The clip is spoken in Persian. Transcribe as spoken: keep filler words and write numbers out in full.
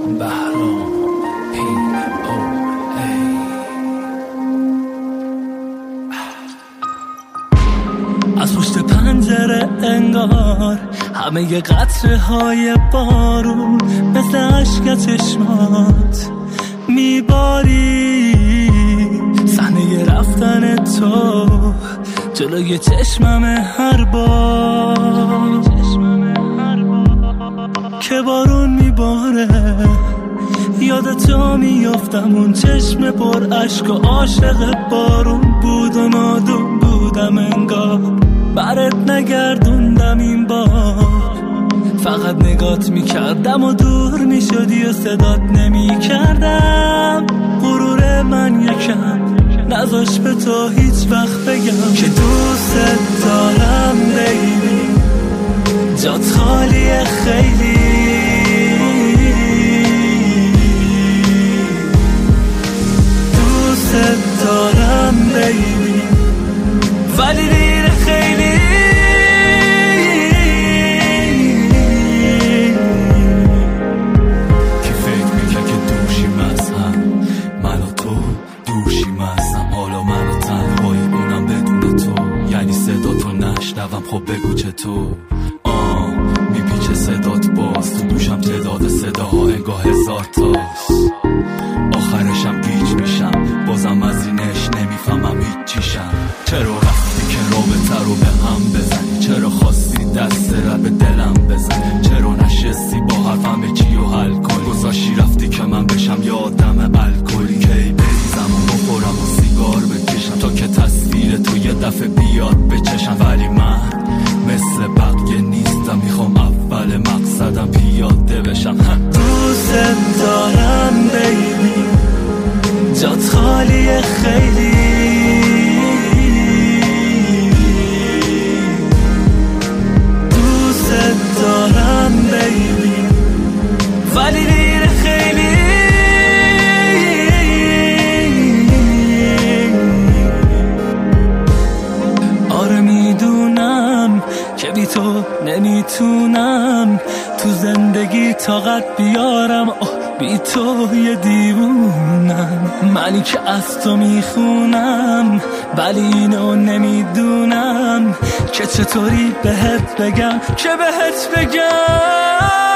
بهرام پی او ای. از پشت پنجره انگار همه ی قطره های بارون مثل عشق چشمات میباری، صحنه رفتن تو جلوی چشمم هر بار که بارون میباره یاد تو میافتم، اون چشم پر عشق و عاشق بارون بود و نادون بودم انگار برات نگردوندم این بار، فقط نگات میکردم و دور میشدی و صدات نمیکردم. غرور من یکم نذاش به تو هیچ وقت بگم که دوست دارم بیبی، جات خالیه خیلی، دوست دارم بیبی ولی دیر خیلی. کی فکر میکرد که دوشیم از هم، من و تو دوشیم از هم، حالا من و تنهایی اونم بدون تو، یعنی صدا تو نشنوم خب بگو چطور. آه میپیچه صدات باز تو دوشم، تعداد صداها انگاه هزار تاست، آخرشم گیج میشم بازم از اینش نمیفهمم هیچ چیشم. چرا رفتی که رابطه رو به هم بزنی، چرا خواستی دست رو به دلم بزنی، چرا نشستی با حرفم چی و حل کنی، گذاشتی رفتی که من بشم یه آدم الکلی، کی بریزم و بخورم و سیگار بکشم تا که تصویر تو یه دفعه بیاد بچشم. ولی من مثل بقیه نیستم، میخوام اول مقصدم پیاده بشم. دوست دارم بیبی، جات خالیه خیلی، دوست دارم بیبی ولی دیر خیلی. آره میدونم که بی تو نمیتونم تو زندگی طاقت بیارم، اوه بی تو یه دیوونم، منی که از تو میخونم ولی اینو نمیدونم که چطوری بهت بگم که بهت بگم.